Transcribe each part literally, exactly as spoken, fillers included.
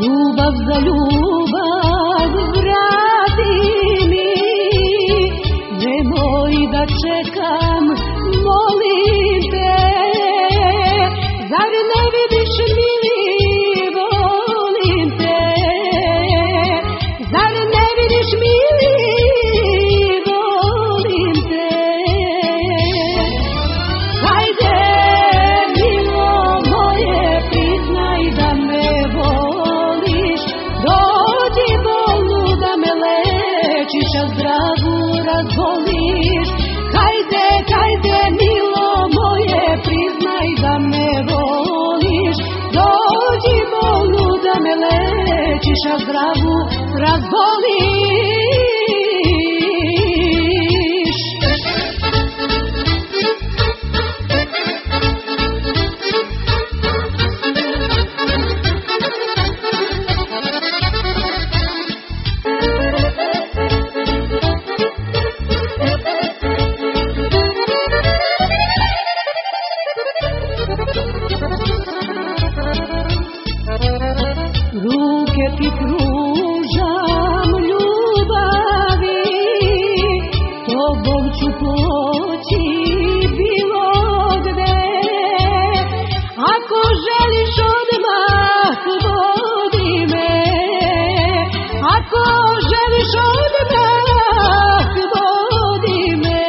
Ljubav za ljubav vrati mi, nemoj da čekam, molim te. Zar ne vidiš, mili, volim te? Zar ne vidiš, mili, volim te? Hajde, milo moje, priznaj da me voliš. Dođi bolnu da me lečiš, a zdravu razboliš. Hajde, hajde, milo moje, priznaj da me voliš. Dođi bolnu da me lečiš, a zdravu razboliš. Ruke ti pružam ljubavi, tobom ću poći bilo gde. Ako želiš odmah vodi me, ako želiš odmah vodi me.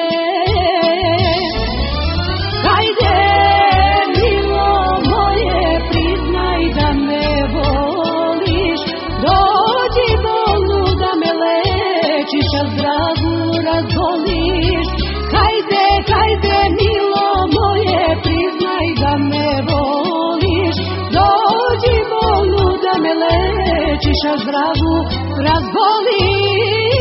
Hajde, milo moje, priznaj da me voliš. Dođi bolnu da me lečiš, a zdravu razboliš. Hajde, hajde, milo moje, priznaj da me voliš. Dođi bolnu da me lečiš, a zdravu razboliš.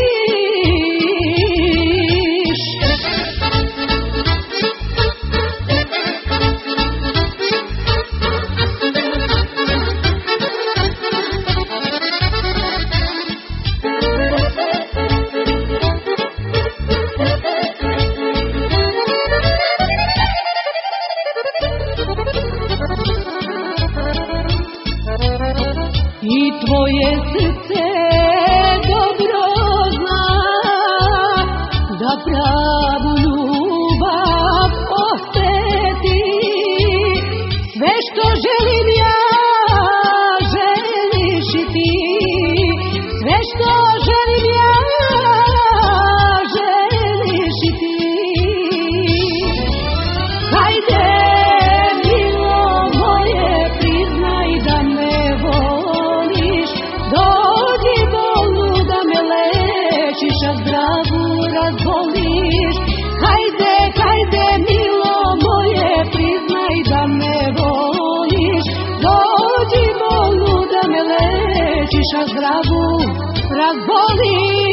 I tvoje srce dobro zna da pravu ljubav osjeti. Sve što želim ja, želiš i ti. Sve što želim ja, želiš i ti. Hajde, milo moje, priznaj da me voliš. Dođi bolnu da me lečiš, a zdravu razboliš. Hajde, hajde, milo moje, priznaj da me voliš. Dođi bolnu da me lečiš, a zdravu razboliš.